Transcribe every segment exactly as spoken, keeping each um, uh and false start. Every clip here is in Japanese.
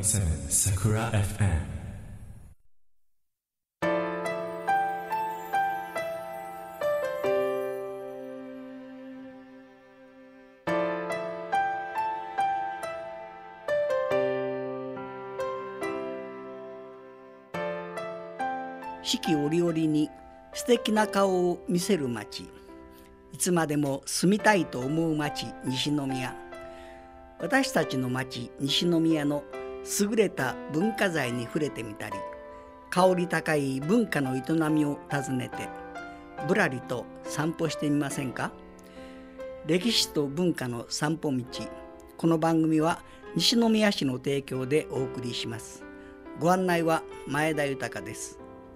イセブン Sakura エフエム。 四季折々に素敵な顔を見せる町、いつまでも住みたいと思う町、西宮。私たちの町西宮の優れた文化財に触れてみたり、香り高い文化の営みを訪ねてぶらりと散歩してみませんか。歴史と文化の散歩道。この番組は西宮市の提供でお送りします。ご案内は前田豊です。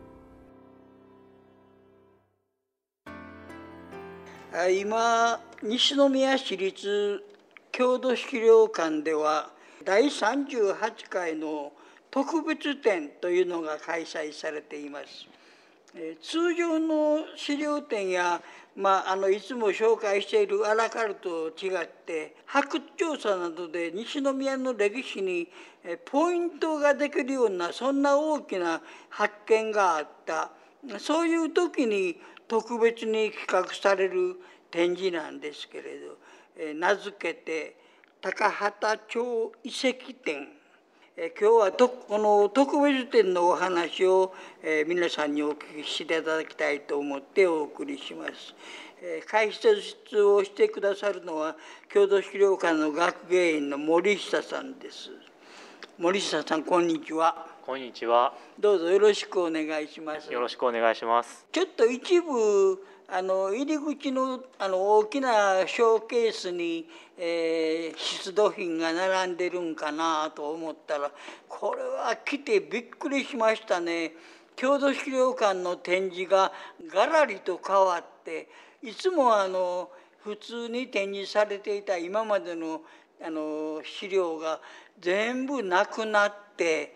今、西宮市立郷土資料館ではだいさんじゅうはちかいの特別展というのが開催されています。通常の資料展や、まあ、あのいつも紹介しているアラカルトと違って発掘調査などで西宮の歴史にポイントができるような、そんな大きな発見があった、そういう時に特別に企画される展示なんですけれど、え名付けて高畑町遺跡展。え今日はとこの特別展のお話を、え皆さんにお聞きしていただきたいと思ってお送りします。え解説をしてくださるのは郷土資料館の学芸員の森下さんです。森下さん、こんにちは。 こんにちは。 どうぞよろしくお願いします。 よろしくお願いします。 ちょっと一部あの入り口のあの大きなショーケースに、えー、出土品が並んでるんかなと思ったら、これは来てびっくりしましたね。郷土資料館の展示ががらりと変わって、いつもあの普通に展示されていた今までのあの資料が全部なくなって、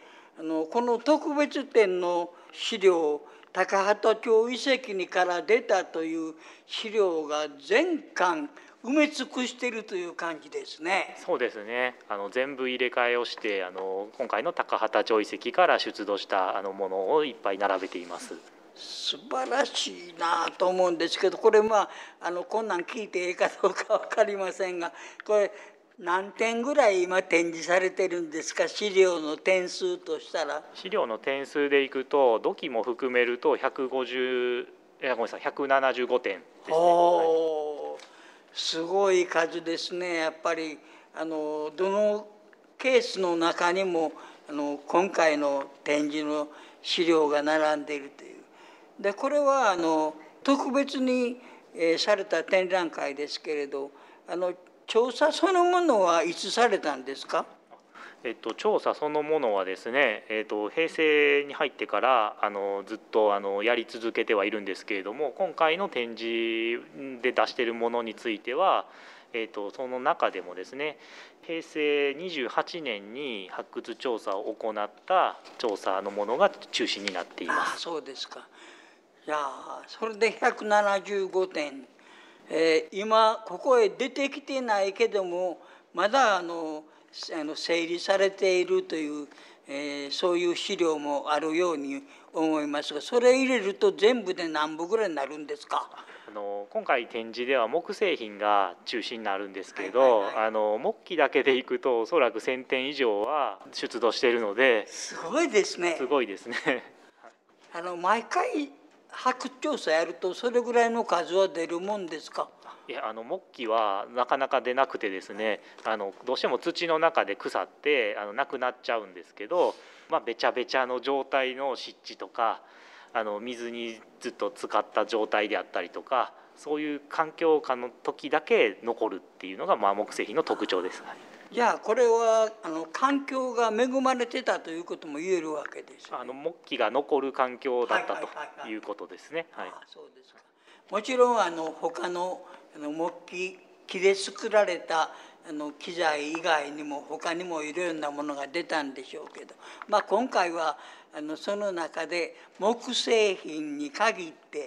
あのこの特別展の資料、高畑町遺跡にから出たという資料が全館埋め尽くしているという感じですね。 そうですね。あの全部入れ替えをして、あの今回の高畑町遺跡から出土したあのものをいっぱい並べています。 素晴らしいなと思うんですけど、これまああのこんなん聞いていいかどうか分かりませんが、これ何点ぐらい今展示されてるんですか、資料の点数としたら。 資料の点数でいくと土器も含めるとひゃくごじゅう、いやごめんなさい、ひゃくななじゅうごてんですね。 おー、すごい数ですね。やっぱりあのどのケースの中にもあの今回の展示の資料が並んでいるという。でこれはあの特別に、えー、された展覧会ですけれど、あの調査そのものはいつされたんですか。 えっと、調査そのものはですね、えっと、平成に入ってからあのずっとあのやり続けてはいるんですけれども、今回の展示で出しているものについては、えっと、その中でもですね、平成にじゅうはちねんに発掘調査を行った調査のものが中心になっています。 ああ、そうですか。いやそれでひゃくななじゅうごてん、えー、今ここへ出てきてないけどもまだあのあの整理されているという、えー、そういう資料もあるように思いますが、それ入れると全部で何部ぐらいになるんですか。 あの今回展示では木製品が中心になるんですけれど、はいはいはい、あの木器だけでいくとおそらくせんてん以上は出土しているので、 すごいですね。 すごいですね。 あの毎回発掘調査やるとそれぐらいの数は出るもんですか。 いや、あの木器はなかなか出なくてですね、あのどうしても土の中で腐ってあのなくなっちゃうんですけど、まあ、べちゃべちゃの状態の湿地とか、あの水にずっと浸かった状態であったりとか、そういう環境下の時だけ残るっていうのが、まあ、木製品の特徴です。 じゃあこれはあの環境が恵まれてたということも言えるわけですよね。 あの木器が残る環境だったということですね。 そうですか。もちろんあの他のあの木器木で作られたあの機材以外にも他にもいろいろなものが出たんでしょうけど、まあ、今回はあのその中で木製品に限って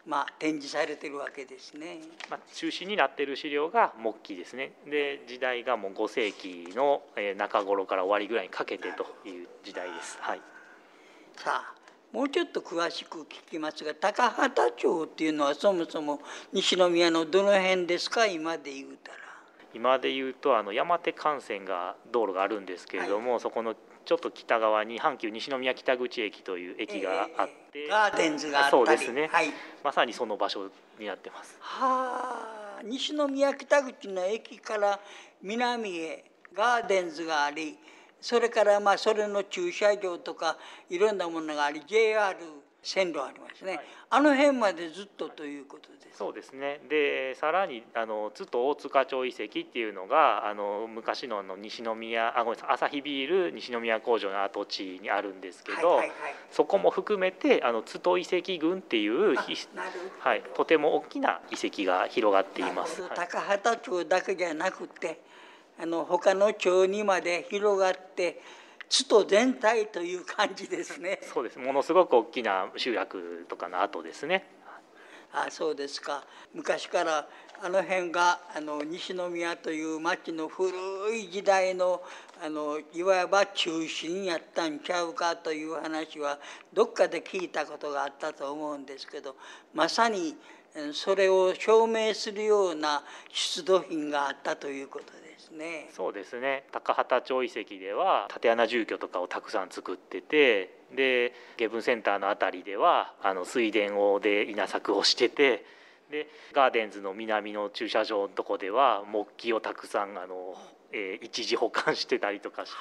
まあ、展示されているわけですね。 まあ、中心になっている資料が木器ですね。で時代がもうご世紀の中頃から終わりぐらいにかけてという時代です。はい、 さあもうちょっと詳しく聞きますが、高畑町っていうのはそもそも西宮のどの辺ですか？今で言うたら。 今で言うとあの山手幹線が道路があるんですけれども、はい、そこのちょっと北側に阪急西宮北口駅という駅があって、 えー、ガーデンズがあったり、 そうですね、 はい、 まさにその場所になってます。 はあ、西宮北口の駅から南へガーデンズがあり、それからまあそれの駐車場とかいろんなものがあり、 ジェイアール 線路ありますね、はい、あの辺までずっとということです。 そうですね。でさらにあの津と大塚町遺跡っていうのがあの昔のあの西宮あごめんなさいアサヒビール西宮工場の跡地にあるんですけど、はいはいはい、そこも含めてあの津と遺跡群っていう、はい、とても大きな遺跡が広がっています。はい、 高畑町だけじゃなくてあの他の町にまで広がって津と全体という感じですね。 そうです。ものすごく大きな集落とかの跡ですね。 あ、そうですか。昔からあの辺があの西宮という町の古い時代のあのいわば中心やったんちゃうかという話はどっかで聞いたことがあったと思うんですけど、まさにそれを証明するような出土品があったということですね。 そうですね。高畑町遺跡では竪穴住居とかをたくさん作ってて、でゲブンセンターのあたりではあの水田をで稲作をしてて、でガーデンズの南の駐車場のとこでは木器をたくさんあの、えー、一時保管してたりとかして、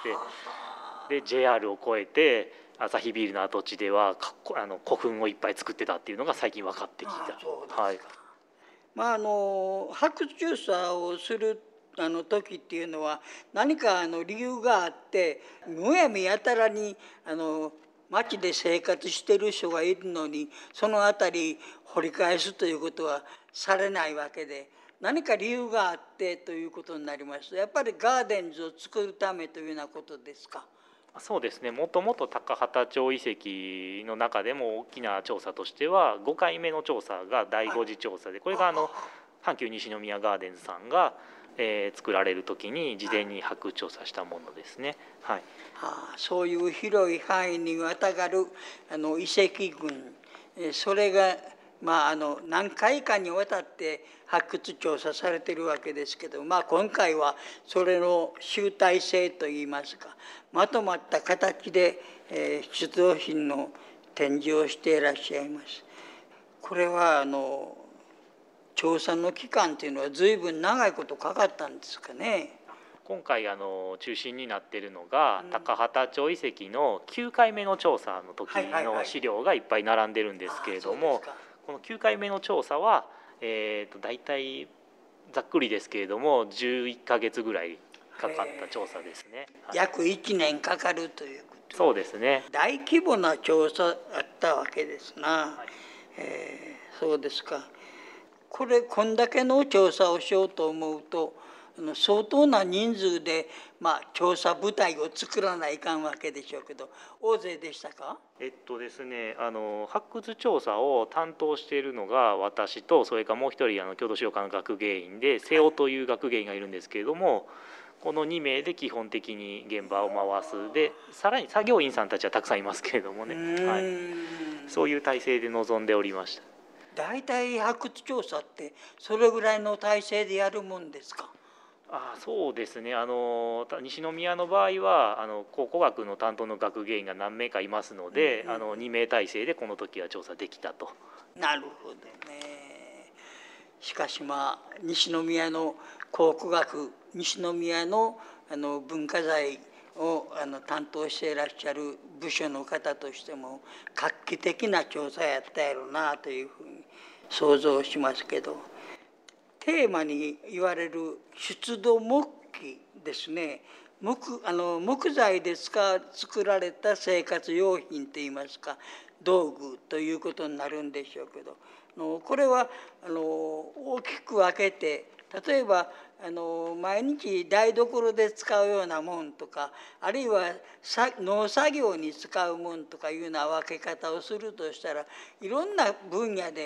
で ジェイアール を越えてアサヒビールの跡地ではあの古墳をいっぱい作ってたっていうのが最近分かってきた。はい、 まあ、あの発掘調査をするあの時っていうのは何かあの理由があって、むやみやたらにあの町で生活している人がいるのにその辺り掘り返すということはされないわけで、何か理由があってということになりますと、やっぱりガーデンズを作るためというようなことですか？ そうですね。もともと高畑町遺跡の中でも大きな調査としてはごかいめの調査がだいご次調査で、これがあの阪急西宮ガーデンズさんがえー、作られる時に事前に発掘調査したものですね。はい、 はあ、そういう広い範囲にわたがるあの遺跡群、それが、まあ、あの何回かにわたって発掘調査されているわけですけど、まあ、今回はそれの集大成といいますかまとまった形で、えー、出土品の展示をしていらっしゃいます。これはあの調査の期間というのは随分長いことかかったんですかね。 今回あの中心になっているのが、うん、高畑町遺跡のきゅうかいめの調査の時の資料がいっぱい並んでるんですけれども、はいはいはい、このきゅうかいめの調査は、えー、と大体ざっくりですけれどもじゅういっかげつぐらいかかった調査ですね。 はい、約いちねんかかるということ。 そうですね。 大規模な調査あったわけですな。はい、えー、そうですか。これこんだけの調査をしようと思うと相当な人数で、まあ、調査部隊を作らないかんわけでしょうけど、大勢でしたか？ えっとですね、あの発掘調査を担当しているのが私と、それからもう一人あの郷土資料館の学芸員で瀬尾という学芸員がいるんですけれども、このにめいで基本的に現場を回す。でさらに作業員さんたちはたくさんいますけれどもね、はい、そういう体制で臨んでおりました。 大体発掘調査ってそれぐらいの体制でやるもんですか？ あ、そうですね。あの西宮の場合はあの考古学の担当の学芸員が何名かいますので、うんうん、あのにめい体制でこの時は調査できたと。 なるほどね。しかしまあ西宮の考古学、西宮のあの文化財をあの担当していらっしゃる部署の方としても画期的な調査やったやろうなというふうに想像しますけど、テーマに言われる出土木器ですね、木あの木材で使作られた生活用品といいますか道具ということになるんでしょうけど、あのこれはあの大きく分けて、例えばあの毎日台所で使うようなもんとか、あるいは農作業に使うもんとかいうような分け方をするとしたら、いろんな分野で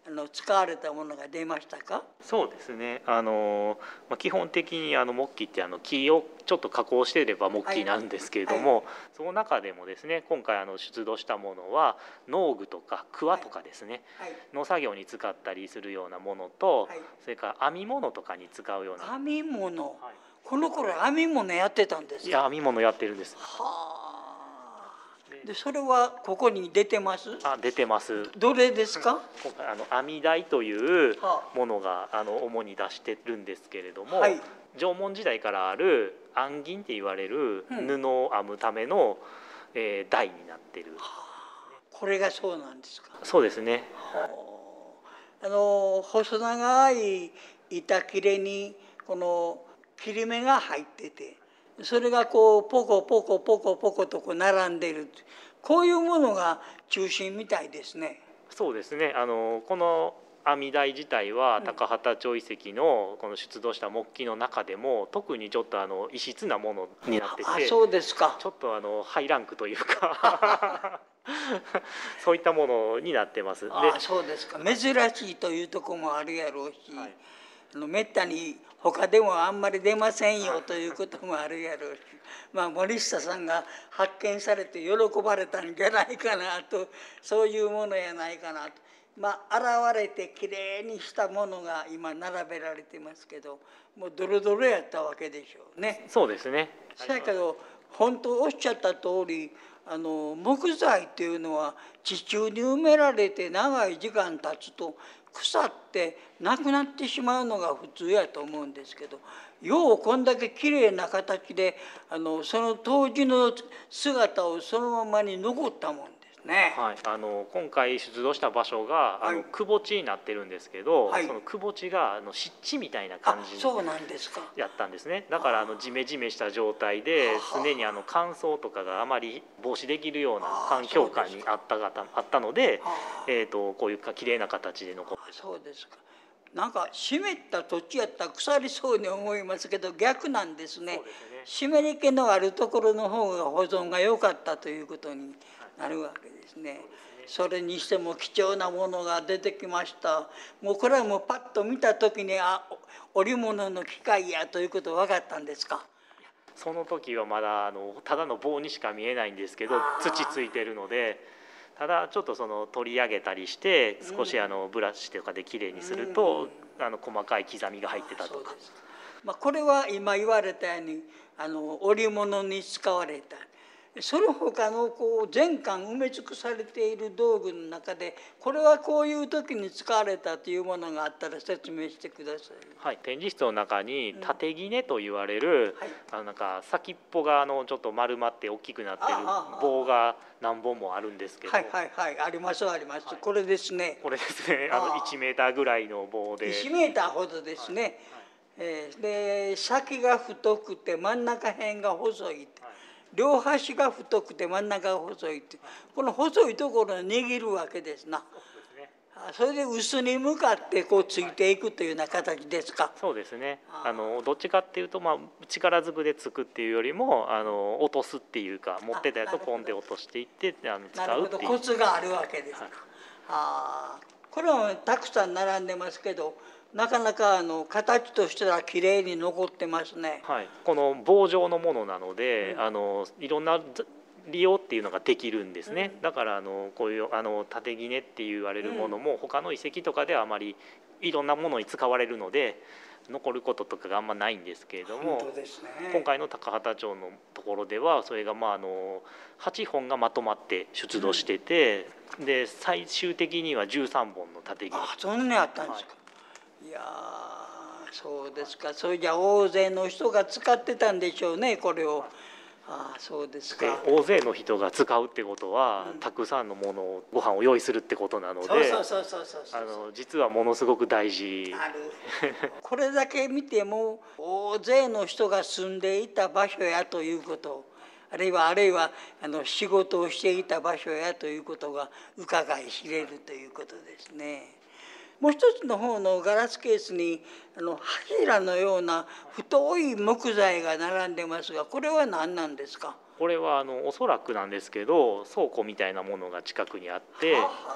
あの使われたものが出ましたか？ そうですね、あの、まあ、基本的にあの木器ってあの木をちょっと加工していれば木器になるんですけれども、はいはい、その中でもですね今回あの出土したものは農具とか桑とかですね、はいはい、農作業に使ったりするようなものと、はい、それから編み物とかに使うような編み物、はい、この頃編み物やってたんですか？ いや編み物やってるんです。 はあ。でそれはここに出てます？ あ、出てます。 どれですか？ 今回あの編み台というものがあの主に出してるんですけれども、はい、縄文時代からある編銀って言われる布を編むための、うんえー、台になってる、はあ、これがそうなんですか？ そうですね。 はあ、あの細長い板切れにこの切り目が入ってて、それがこうポコポコポコポコとこう並んでいる、こういうものが中心みたいですね。 そうですね、あのこの編み台自体は高畑町遺跡のこの出土した木器の中でも特にちょっとあの異質なものになってて、 あ、そうですか。 ちょっとあのハイランクというかそういったものになってます。で、 あ、そうですか。珍しいというところもあるやろうし、はい、あのめったに他でもあんまり出ませんよということもあるやろうし、まあ、森下さんが発見されて喜ばれたんじゃないかなと、そういうものやないかなと。まあ、現れてきれいにしたものが今並べられてますけど、もうドロドロやったわけでしょうね。 そうですね。 だけど本当おっしゃった通り、あの木材っていうのは地中に埋められて長い時間経つと腐ってなくなってしまうのが普通やと思うんですけど、ようこんだけきれいな形であのその当時の姿をそのままに残ったもんですね。 はい、あの今回出土した場所が、はい、あのくぼ地になってるんですけど、はい、そのくぼ地があの湿地みたいな感じやったんですね。だからあのジメジメした状態で常にあの乾燥とかがあまり防止できるような環境下にあったがたあったので、えー、とこういうかきれいな形で残ってた。 そうですか。なんか湿った土地やったら腐りそうに思いますけど逆なんですね。湿り気のあるところの方が保存が良かったということになるわけですね。それにしても貴重なものが出てきました。もうこれはもうパッと見た時にあ織物の機械やということ分かったんですか？ その時はまだあのただの棒にしか見えないんですけど土ついてるので、ただちょっとその取り上げたりして少しあのブラシとかできれいにすると、うん、あの細かい刻みが入ってたとか。 まあ、これは今言われたようにあの織物に使われた。その他のこう全館埋め尽くされている道具の中でこれはこういう時に使われたというものがあったら説明してください。 はい、展示室の中に縦杵と言われる、うんはい、あのなんか先っぽがあのちょっと丸まって大きくなっている棒が何本もあるんですけど、 はいはいはい、ありますあります、はい、これですね。 これですね、あのいちメーターぐらいの棒でいちメーターほどですね、はいはいえー、で先が太くて真ん中辺が細い、はい、両端が太くて真ん中が細いって、この細いところを握るわけですな。それで薄に向かってこうついていくというような形ですか？ そうですね。あのどっちかっていうと、まあ、力ずくでつくっていうよりもあの落とすっていうか持ってたやつをポンで落としていってあの使うっていう。なるほど、 コツがあるわけですか。はい、あこれはたくさん並んでますけどなかなかあの形としてはきれいに残ってますね。 はい、この棒状のものなので、うん、あのいろんな利用っていうのができるんですね。うん、だからあのこういうあの縦杵って言われるものも他の遺跡とかではあまりいろんなものに使われるので残ることとかがあんまないんですけれども、 本当ですね、 今回の高畑町のところではそれがまああのはちほんがまとまって出土してて、うん、で最終的にはじゅうさんぼんの縦杵。 あ、そんなにあったんですか。はい、いやそうですか。それじゃ大勢の人が使ってたんでしょうね、これを。ああ、そうですか。 で大勢の人が使うってことは、うん、たくさんのものをご飯を用意するってことなので、実はものすごく大事。 あるこれだけ見ても大勢の人が住んでいた場所やということ、あるいはあるいはあの仕事をしていた場所やということが伺い知れるということですね。もう一つの方のガラスケースにあの柱のような太い木材が並んでますが、これは何なんですか？ これはあのおそらくなんですけど倉庫みたいなものが近くにあって、は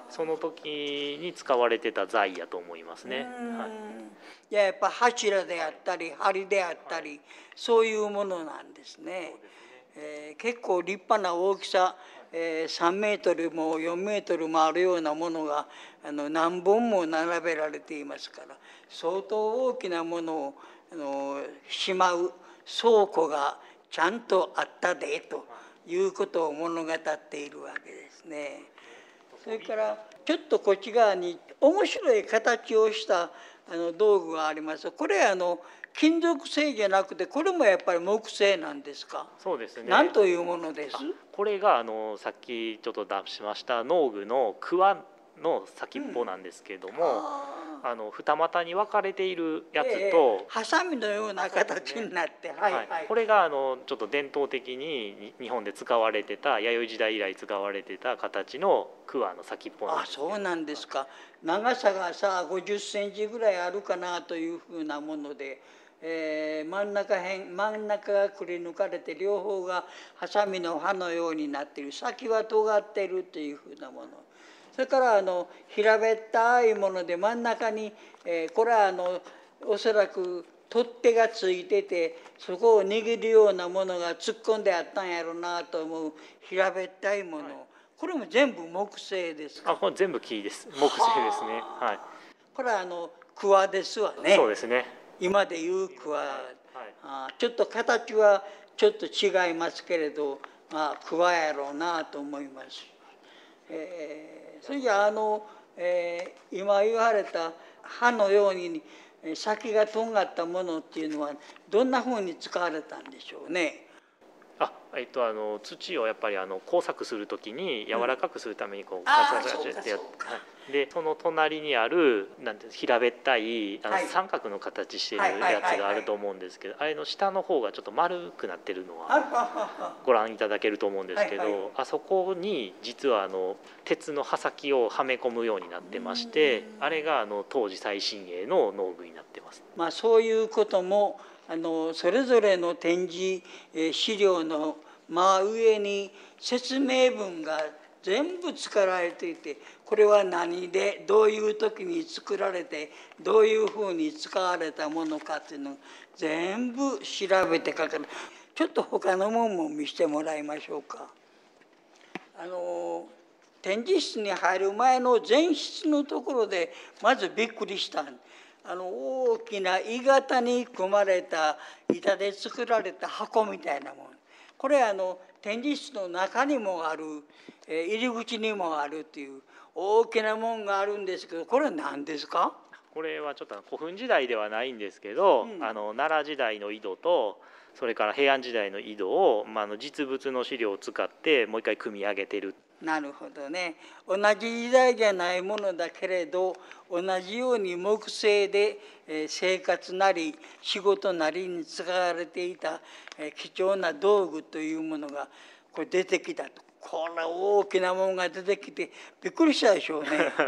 その時に使われてた材やと思いますね。はい、 いや、やっぱ柱であったり梁であったり、はい、そういうものなんですね。えー、結構立派な大きさ、えー、さんメートルもよんメートルもあるようなものがあの何本も並べられていますから、相当大きなものをあのしまう倉庫がちゃんとあったでということを物語っているわけですね。それからちょっとこっち側に面白い形をしたあの道具があります。これはあの金属製じゃなくて、これもやっぱり木製なんですか？ そうですね。 何というものです？ これがあのさっきちょっと出しました農具の桑の先っぽなんですけれども、うん、あの二股に分かれているやつと、ええ、ハサミのような形になって、はいはい、 これがあのちょっと伝統的に日本で使われてた、弥生時代以来使われてた形の桑の先っぽなんです。 あ、そうなんですか。長さがさごじゅっセンチぐらいあるかなというふうなもので、えー、真ん中辺真ん中がくり抜かれて両方がハサミの刃のようになっている、先は尖っているというふうなもの。それからあの平べったいもので真ん中に、えー、これはあのおそらく取っ手がついてて、そこを握るようなものが突っ込んであったんやろうなと思う平べったいもの、はい、これも全部木製ですか？ あ、これ全部木です。木製ですね。はい。 これはあの桑ですわね。 そうですね。 今でいう桑、はいはい、あ、ちょっと形はちょっと違いますけれど、まあ桑やろうなと思います。えー、それじゃあの、えー、今言われた刃のように先がとんがったものっていうのはどんなふうに使われたんでしょうね。 あ、えっと、あの土をやっぱりあの工作するときに柔らかくするためにこうガチガチガチってやって、はい、でその隣にあるなんて平べったいあの三角の形してるやつがあると思うんですけど、あれの下の方がちょっと丸くなってるのはご覧いただけると思うんですけど、あそこに実はあの鉄の刃先をはめ込むようになってまして、あれがあの当時最新鋭の農具になってます。 まあ、そういうこともあのそれぞれの展示資料の真上に説明文が全部作られていて、これは何でどういう時に作られてどういうふうに使われたものかっていうのを全部調べて書かれる。ちょっと他のものも見せてもらいましょうか。あの展示室に入る前の前室のところでまずびっくりした。あの大きな鋳型に組まれた板で作られた箱みたいなもの、これあの展示室の中にもある、えー、入り口にもあるっていう大きなもんがあるんですけど、これは何ですか？ これはちょっと古墳時代ではないんですけど、うん、あの奈良時代の井戸とそれから平安時代の井戸を、まあ、の実物の資料を使ってもう一回組み上げてる。 なるほどね。同じ時代じゃないものだけれど同じように木製で生活なり仕事なりに使われていた貴重な道具というものがこれ出てきたと。これ大きなものが出てきてびっくりしたでしょうね。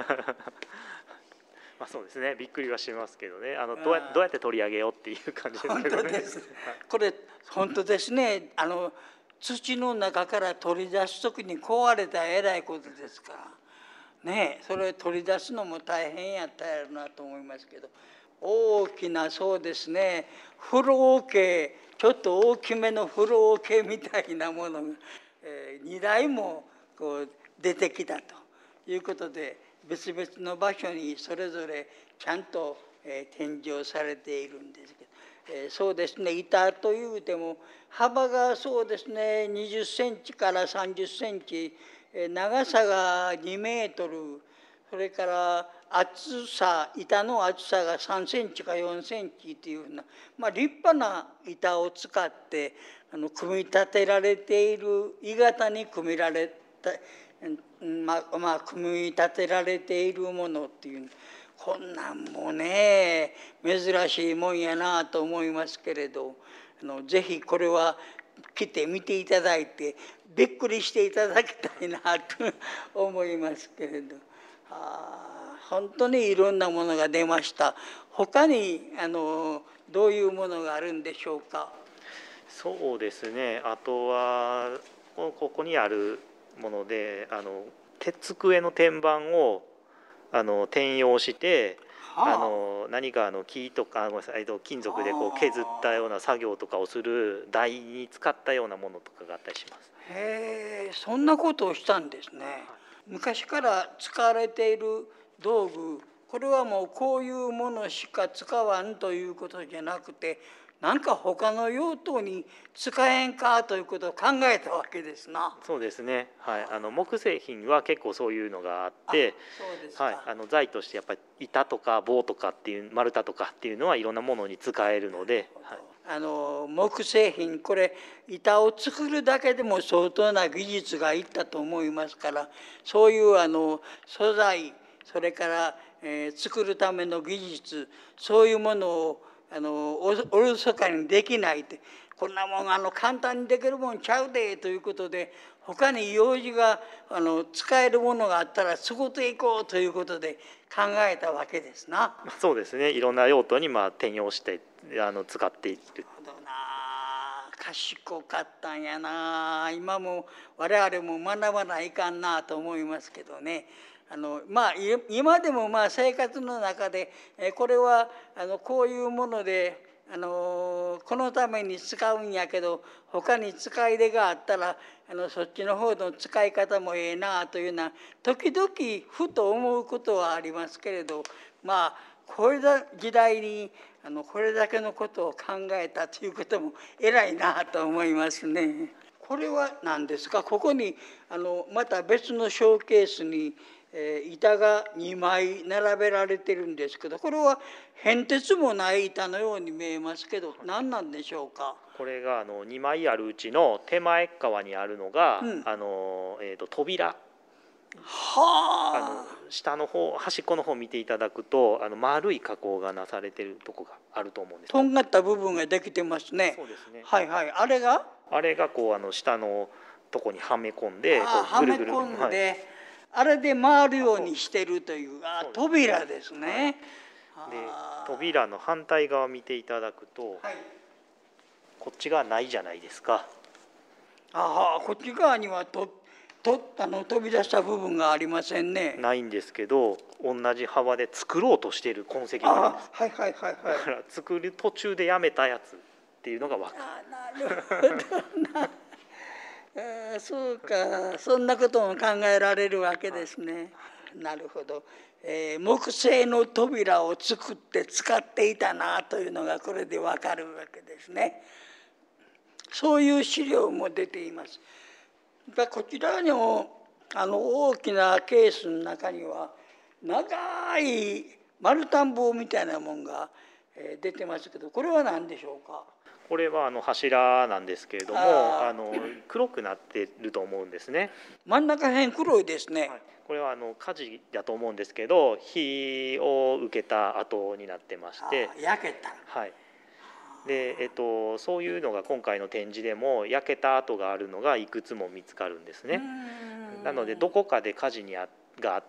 まあそうですね、びっくりはしますけどね、あのどうやどうやって取り上げようっていう感じですけどね。 本当です。これ本当ですね。あの土の中から取り出す時に壊れたらえらいことですからね。それを取り出すのも大変やったやろなと思いますけど、大きなそうですね、風呂桶、ちょっと大きめの風呂桶みたいなものが、えー、にだいもこう出てきたということで、別々の場所にそれぞれちゃんと、えー、展示をされているんですけど、えー、そうですね、板というても幅がそうですねにじゅっセンチからさんじゅっセンチ、えー、長さがにメートル、それから厚さ板の厚さがさんセンチかよんセンチというふうな、まあ、立派な板を使ってあの組み立てられている、鋳型に組みられた、まあまあ、組み立てられているものっていう、こんなんもね珍しいもんやなと思いますけれど、あのぜひこれは来て見ていただいてびっくりしていただきたいなと思いますけれど、あ本当にいろんなものが出ました。他にあのどういうものがあるんでしょうか？ そうですね、あとはここにあるもので、あの鉄机の天板をあの転用して、 はあ、 あの何かあの木とかごめんなさい、えっと金属でこう削ったような作業とかをする台に使ったようなものとかがあったりします。 へえ、そんなことをしたんですね。昔から使われている道具、これはもうこういうものしか使わんということじゃなくて、何か他の用途に使えんかということを考えたわけですな。 そうですね、はい、あの木製品は結構そういうのがあって、 そうですか、 はい、あの材としてやっぱり板とか棒とかっていう丸太とかっていうのはいろんなものに使えるので、はい、 あの木製品、これ板を作るだけでも相当な技術がいったと思いますから、そういうあの素材、それから、えー、作るための技術、そういうものをあのおおろそかにできないって、こんなもんあの簡単にできるもんちゃうでということで、他に用事があの使えるものがあったら作っていこうということで考えたわけですな。 そうですね、いろんな用途にまあ転用してあの使っている。 なるほどな、賢かったんやな。今も我々も学ばないかんなと思いますけどね。あのまあ今でもまあ生活の中でこれはあのこういうものであのこのために使うんやけど、他に使い出があったらあのそっちの方の使い方もええなというような時々ふと思うことはありますけれど、まあこれだ時代にあのこれだけのことを考えたということも偉いなと思いますね。これは何ですか。ここにあのまた別のショーケースにえー、板がにまい並べられてるんですけど、これは変哲もない板のように見えますけど、何なんでしょうか。 これがあのにまいあるうちの手前側にあるのが、 うん、 あのえー、と扉、 はあの下の方端っこの方見ていただくとあの丸い加工がなされてるとこがあると思うんです。 とんがった部分ができてますね。 そうですね、 はいはい、あれがあれがこうあの下のとこにはめ込んで、こはめうぐるぐる、 込んで、 はい、 あれで回るようにしてるというあ扉ですね。 で扉の反対側見ていただくと、 はい、 こっち側ないじゃないですか。 ああ、こっち側にはととあの飛び出した部分がありませんね。 ないんですけど、同じ幅で作ろうとしている痕跡があるんです。 はいはいはいはい。 だから作る途中でやめたやつっていうのが分かる。 あ、なるほどな。あ、そうか、そんなことも考えられるわけですね。なるほど、えー、木製の扉を作って使っていたなというのがこれでわかるわけですね。そういう資料も出ています。こちらにもあの大きなケースの中には長い丸太棒みたいなもんが出てますけど、これは何でしょうか。 これはあの柱なんですけれども、ああの黒くなってると思うんですね。 真ん中辺黒いですね。 はい、これはあの火事だと思うんですけど、火を受けた跡になってまして、 焼けた。 はい。でえっと、そういうのが今回の展示でも焼けた跡があるのがいくつも見つかるんですね。なのでどこかで火事にあがあって、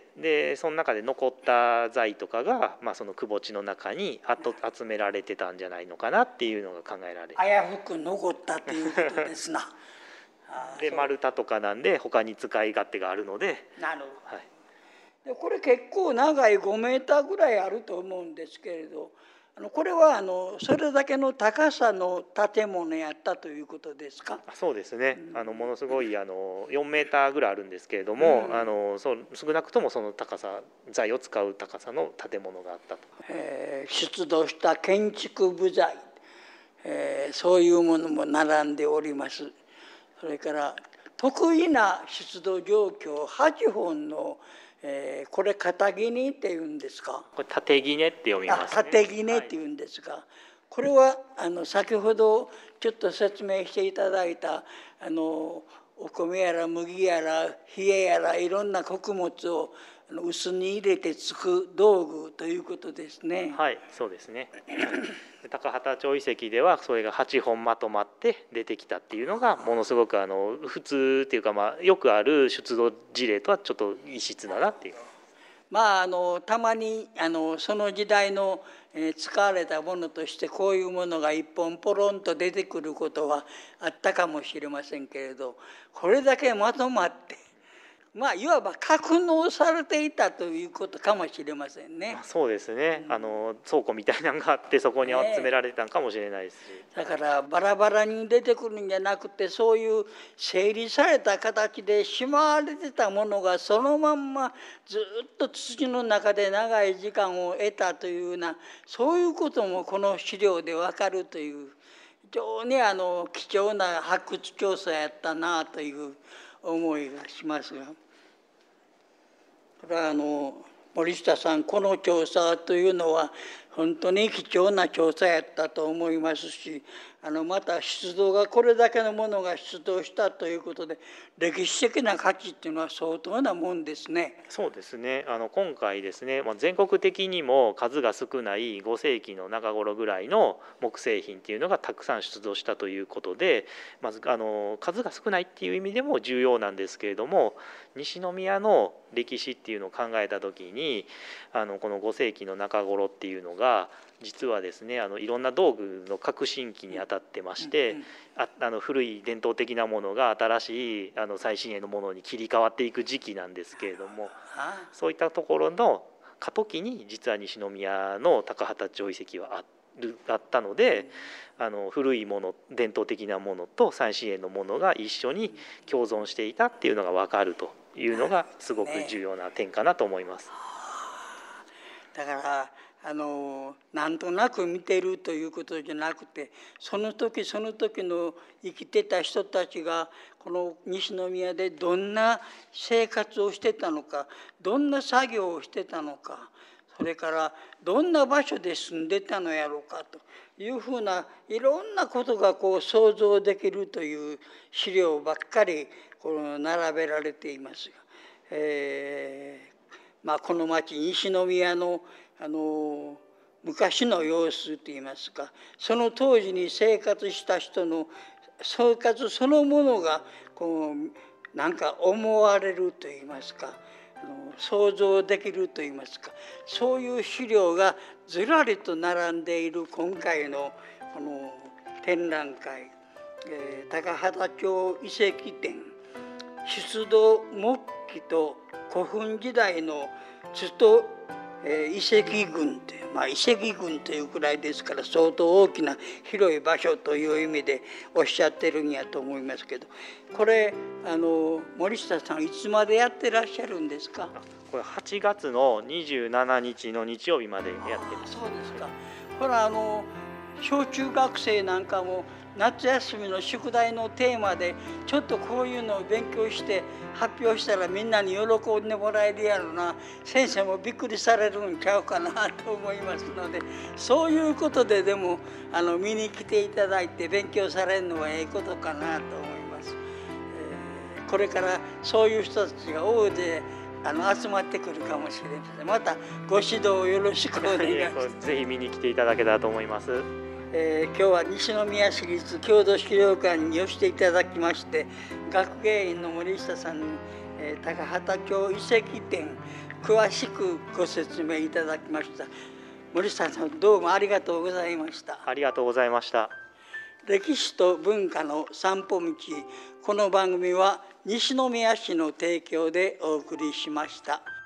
でその中で残った材とかが、まあ、そのくぼ地の中にあと集められてたんじゃないのかなっていうのが考えられる。 危うく残ったということですな。 で丸太とかなんで他に使い勝手があるので。 なるほど、 はい、 でこれ結構長いごメーターぐらいあると思うんですけれど、あのこれはあのそれだけの高さの建物やったということですか。 そうですね、あのものすごいあのよんメーターぐらいあるんですけれども、うん、あのそう少なくともその高さ材を使う高さの建物があったと、 えー、出土した建築部材、えー、そういうものも並んでおります。それから得意な出土状況はっぽんのえー、これ片木にっていうんですか。 これ縦木ねって読みますね。 縦木ねっていうんですが、はい、これはあの先ほどちょっと説明していただいたあのお米やら麦やら冷えやらいろんな穀物を臼に入れてつく道具ということですね。 はい、そうですね。高畑町遺跡ではそれがはっぽんまとまって出てきたっていうのがものすごくあの普通っていうか、まあ、よくある出土事例とはちょっと異質だなっていう。 まあ、あのたまにあのその時代の、えー、使われたものとしてこういうものが一本ポロンと出てくることはあったかもしれませんけれど、これだけまとまってまあいわば格納されていたということかもしれませんね。 まあ、そうですね、うん、あの倉庫みたいなのがあってそこに集められたのかもしれないですし、 だからバラバラに出てくるんじゃなくてそういう整理された形でしまわれてたものがそのまんまずっと土の中で長い時間を得たというようなそういうこともこの資料でわかるという非常にあの貴重な発掘調査やったなという思いがしますが、これはあの森下さんこの調査というのは本当に貴重な調査やったと思いますし、あのまた出土がこれだけのものが出土したということで歴史的な価値っていうのは相当なもんですね。 そうですね、あの今回ですね、まあ、全国的にも数が少ないご世紀の中頃ぐらいの木製品っていうのがたくさん出土したということで、まずあの数が少ないっていう意味でも重要なんですけれども、西宮の歴史っていうのを考えた時にあのこのご世紀の中頃っていうのが実はですね、あのいろんな道具の革新期にあたってまして、ああの古い伝統的なものが新しいあの最新鋭のものに切り替わっていく時期なんですけれども、そういったところの過渡期に実は西宮の高畑町遺跡はあるあったので、あの古いもの伝統的なものと最新鋭のものが一緒に共存していたっていうのが分かるというのがすごく重要な点かなと思います。 だからあのなんとなく見てるということじゃなくて、その時その時の生きてた人たちがこの西宮でどんな生活をしてたのか、どんな作業をしてたのか、それからどんな場所で住んでたのやろうかというふうないろんなことがこう想像できるという資料ばっかりこの並べられていますが、えーまあ、この町西宮のあの昔の様子といいますか、その当時に生活した人の生活そのものがこうなんか思われるといいますか、あの想像できるといいますか、そういう資料がずらりと並んでいる今回のこの展覧会、えー、高畑町遺跡展出土木器と古墳時代の津と遺跡群という、まあ、遺跡群というくらいですから相当大きな広い場所という意味でおっしゃってるんやと思いますけど、これあの森下さんいつまでやってらっしゃるんですか？ これはちがつのにじゅうしちにちの日曜日までやってます。 そうですか。ほらあの小中学生なんかも夏休みの宿題のテーマでちょっとこういうのを勉強して発表したらみんなに喜んでもらえるやろな、先生もびっくりされるんちゃうかなと思いますので、そういうことででもあの見に来ていただいて勉強されるのはええことかなと思います。えー、これからそういう人たちが大勢あの集まってくるかもしれません。またご指導よろしくお願いします。 ぜひ見に来ていただけたらと思います。 えー、今日は西宮市立郷土資料館に寄していただきまして、学芸員の森下さんに、えー、高畑町遺跡展詳しくご説明いただきました。森下さんどうもありがとうございました。 ありがとうございました。 歴史と文化の散歩道、この番組は西宮市の提供でお送りしました。